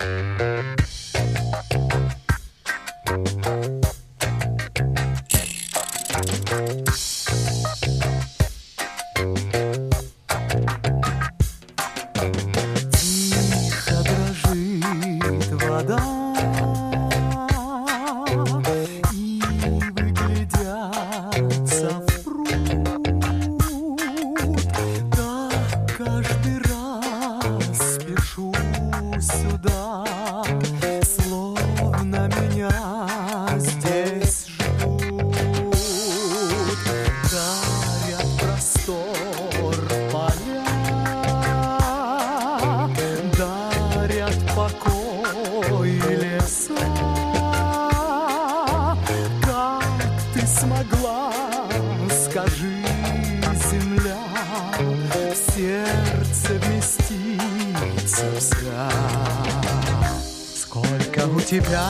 Тихо дрожит вода, и выглядятся в пруд. Так каждый раз спешу сюда, словно меня здесь ждут. Дарят простор поля, дарят покой леса. Как ты смогла, скажи, земля, в сердце вместиться вся? Сколько у тебя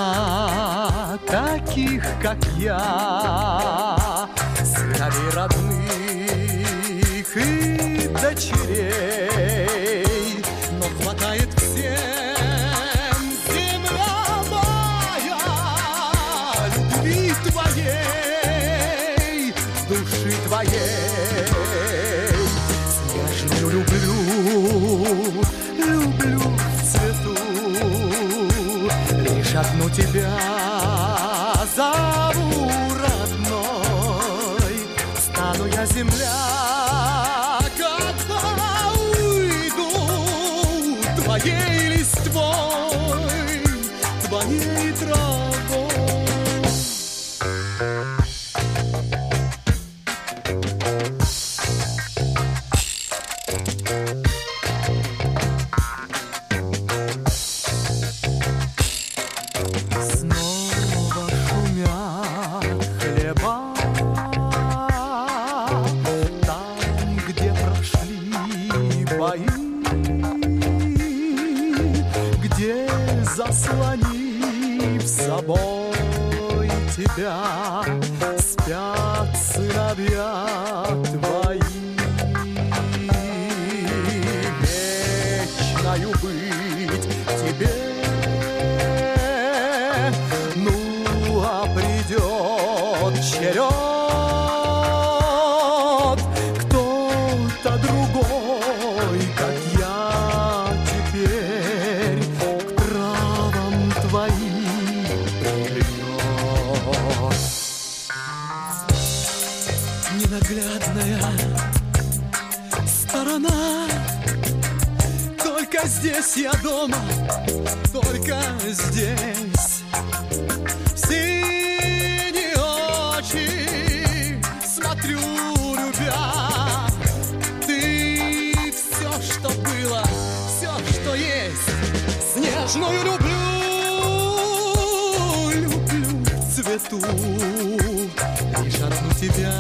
таких, как я, сыновей родных и дочерей, но хватает всем, земля моя, любви твоей, души твоей. Снежную люблю, люблю в цвету, лишь одну тебя зову родной. Стану я земля, когда уйду, твоей листвой, твоей травой. Снова шумят хлеба, там, где прошли бои, где, заслонив собой тебя, спят сыновья твои. Вечною быть тебе, ну, а придет черед, кто-то другой, как я теперь, к травам твоим прильнет. Ненаглядная сторона, только здесь я дома, только здесь. В синие очи смотрю, любя, ты все, что было, все, что есть. Снежную люблю, люблю в цвету, лишь одну тебя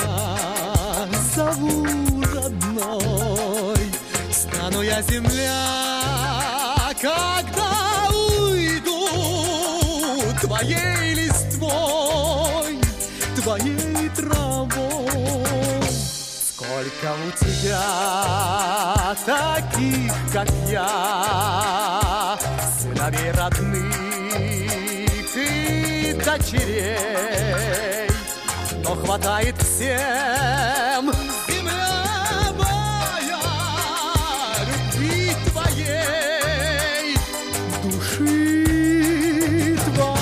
зову родной. Стану я земля, когда уйду, твоей листвой, твоей травой. Сколько у тебя таких, как я, сыновей родных и дочерей, но хватает всем, земля моя, любви твоей, души твоей.